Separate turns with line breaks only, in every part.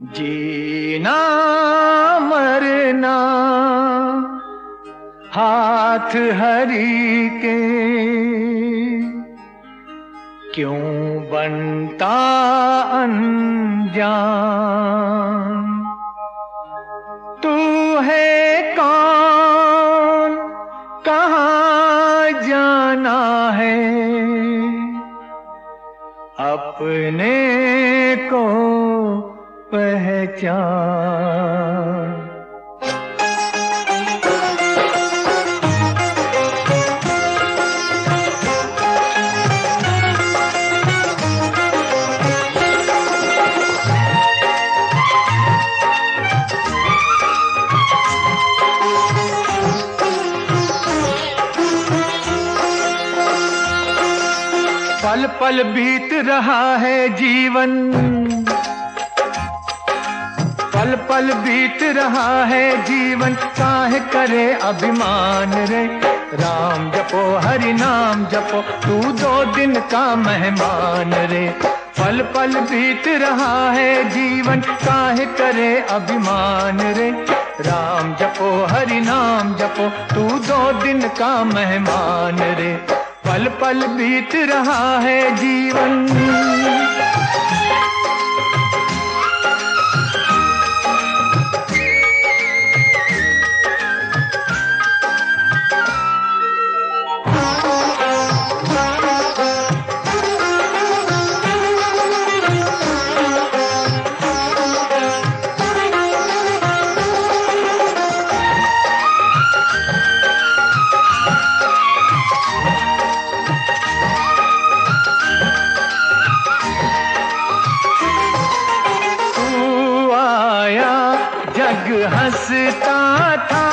जीना मरना हाथ हरि के, क्यों बनता अनजान। तू है कौन, कहाँ जाना है, अपने को पहचान। पल पल बीत रहा है जीवन, पल पल बीत रहा है जीवन, काहे करे अभिमान रे। राम जपो हरि नाम जपो, तू 2 दिन का मेहमान रे। पल पल बीत रहा है जीवन, काहे करे अभिमान रे। राम जपो हरि नाम जपो, तू 2 दिन का मेहमान रे। पल पल बीत रहा है जीवन। जग हंसता था,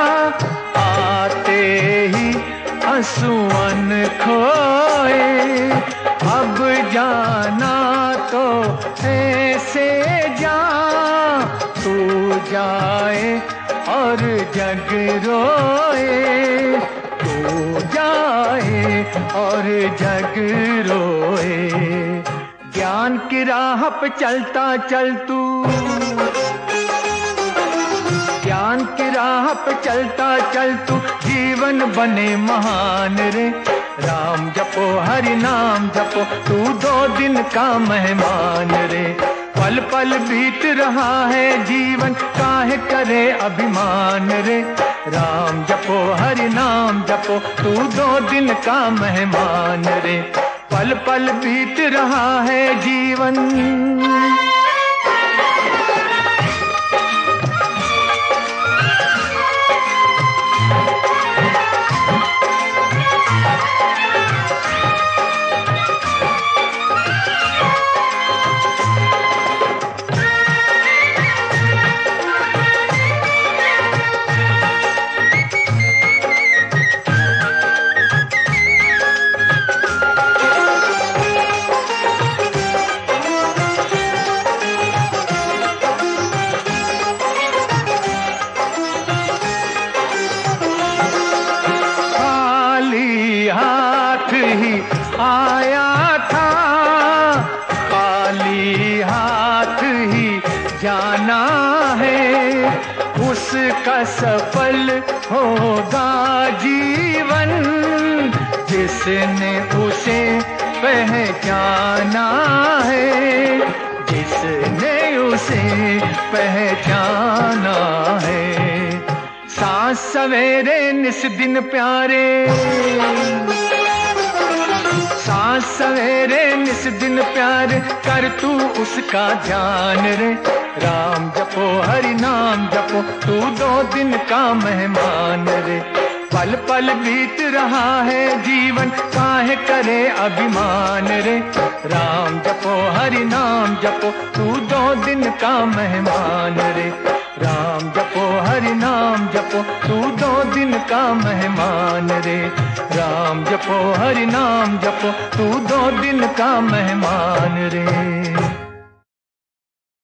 आते ही आंसुअन खोए। अब जाना तो ऐसे जा, तू जाए और जग रोए। तू जाए और जग रोए। ज्ञान की राह पे चलता चल तू, ज्ञान की राह पे चलता चल तू, जीवन बने महान रे। राम जपो हरि नाम जपो, तू 2 दिन का मेहमान रे। पल पल बीत रहा है जीवन, काहे करे अभिमान रे। राम जपो हरि नाम जपो, तू 2 दिन का मेहमान रे। पल पल बीत रहा है जीवन। ही आया था, खाली हाथ ही जाना है। उसका सफल होगा जीवन, जिसने उसे पहचाना है। जिसने उसे पहचाना है। सांस सवेरे निस दिन प्यारे, सांस सवेरे निस दिन प्यार, कर तू उसका ध्यान रे। राम जपो हरि नाम जपो, तू 2 दिन का मेहमान रे। पल पल बीत रहा है जीवन, काहे करे अभिमान रे। राम जपो हरि नाम जपो, तू 2 दिन का मेहमान रे। राम जपो हरि नाम जपो, तू 2 दिन का मेहमान रे। राम जपो हरि नाम जपो, तू 2 दिन का मेहमान रे।